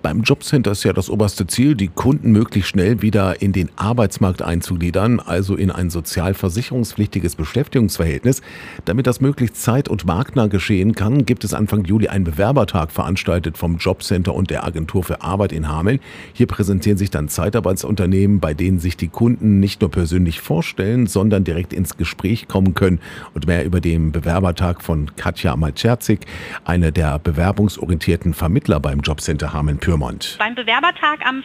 Beim Jobcenter ist ja das oberste Ziel, die Kunden möglichst schnell wieder in den Arbeitsmarkt einzugliedern, also in ein sozialversicherungspflichtiges Beschäftigungsverhältnis. Damit das möglichst zeit- und marktnah geschehen kann, gibt es Anfang Juli einen Bewerbertag veranstaltet vom Jobcenter und der Agentur für Arbeit in Hameln. Hier präsentieren sich dann Zeitarbeitsunternehmen, bei denen sich die Kunden nicht nur persönlich vorstellen, sondern direkt ins Gespräch kommen können. Und mehr über den Bewerbertag von Katja Malczerczyk, eine der bewerbungsorientierten Vermittler beim Jobcenter Hameln-Pyrmont. Beim Bewerbertag am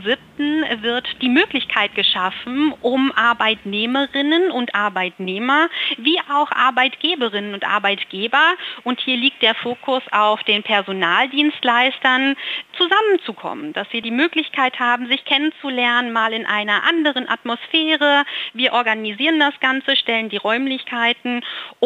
4.7. wird die Möglichkeit geschaffen, um Arbeitnehmerinnen und Arbeitnehmer wie auch Arbeitgeberinnen und Arbeitgeber, und hier liegt der Fokus auf den Personaldienstleistern, zusammenzukommen, dass sie die Möglichkeit haben, sich kennenzulernen, mal in einer anderen Atmosphäre. Wir organisieren das Ganze, stellen die Räumlichkeiten,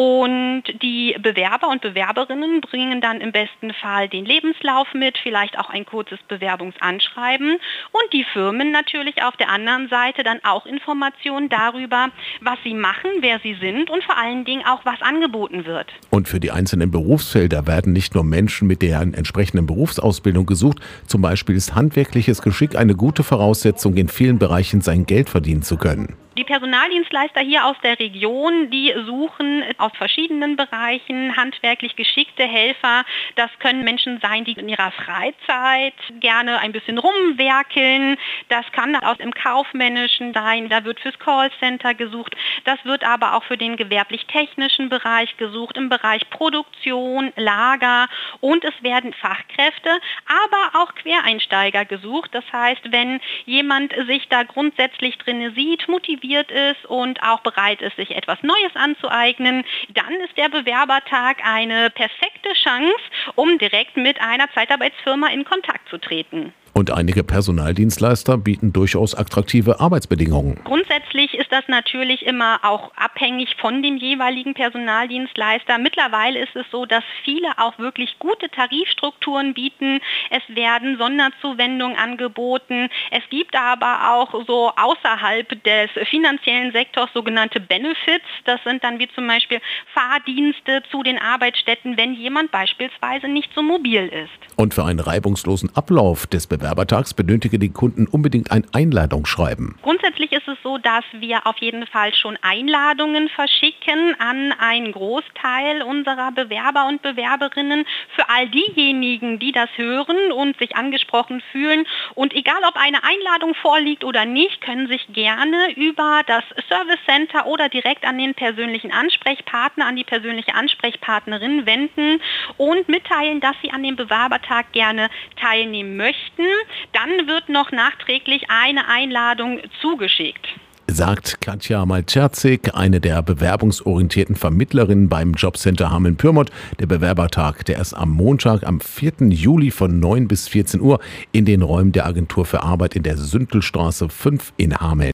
und die Bewerber und Bewerberinnen bringen dann im besten Fall den Lebenslauf mit, vielleicht auch ein kurzes Bewerbungsanschreiben, und die Firmen natürlich auf der anderen Seite dann auch Informationen darüber, was sie machen, wer sie sind und vor allen Dingen auch, was angeboten wird. Und für die einzelnen Berufsfelder werden nicht nur Menschen mit deren entsprechenden Berufsausbildung gesucht, zum Beispiel ist handwerkliches Geschick eine gute Voraussetzung, in vielen Bereichen sein Geld verdienen zu können. Die Personaldienstleister hier aus der Region, die suchen aus verschiedenen Bereichen handwerklich geschickte Helfer. Das können Menschen sein, die in ihrer Freizeit gerne ein bisschen rumwerkeln. Das kann aus dem Kaufmännischen sein. Da wird fürs Callcenter gesucht. Das wird aber auch für den gewerblich-technischen Bereich gesucht, im Bereich Produktion, Lager, und es werden Fachkräfte, aber auch Quereinsteiger gesucht. Das heißt, wenn jemand sich da grundsätzlich drin sieht, motiviert ist und auch bereit ist, sich etwas Neues anzueignen, dann ist der Bewerbertag eine perfekte Chance, um direkt mit einer Zeitarbeitsfirma in Kontakt zu treten. Und einige Personaldienstleister bieten durchaus attraktive Arbeitsbedingungen. Grundsätzlich ist das natürlich immer auch abhängig von dem jeweiligen Personaldienstleister. Mittlerweile ist es so, dass viele auch wirklich gute Tarifstrukturen bieten. Es werden Sonderzuwendungen angeboten. Es gibt aber auch so außerhalb des finanziellen Sektors sogenannte Benefits. Das sind dann wie zum Beispiel Fahrdienste zu den Arbeitsstätten, wenn jemand beispielsweise nicht so mobil ist. Und für einen reibungslosen Ablauf des Bewerbertags benötigen die Kunden unbedingt ein Einladungsschreiben. Grundsätzlich ist es so, dass wir auf jeden Fall schon Einladungen verschicken an einen Großteil unserer Bewerber und Bewerberinnen, für all diejenigen, die das hören und sich angesprochen fühlen. Und egal, ob eine Einladung vorliegt oder nicht, können sich gerne über das Service Center oder direkt an den persönlichen Ansprechpartner, an die persönliche Ansprechpartnerin wenden und mitteilen, dass sie an dem Bewerbertag gerne teilnehmen möchten. Dann wird noch nachträglich eine Einladung zugeschickt. Sagt Katja Malczerczyk, eine der bewerbungsorientierten Vermittlerinnen beim Jobcenter Hameln-Pyrmont. Der Bewerbertag, der ist am Montag, am 4. Juli von 9 bis 14 Uhr in den Räumen der Agentur für Arbeit in der Süntelstraße 5 in Hameln.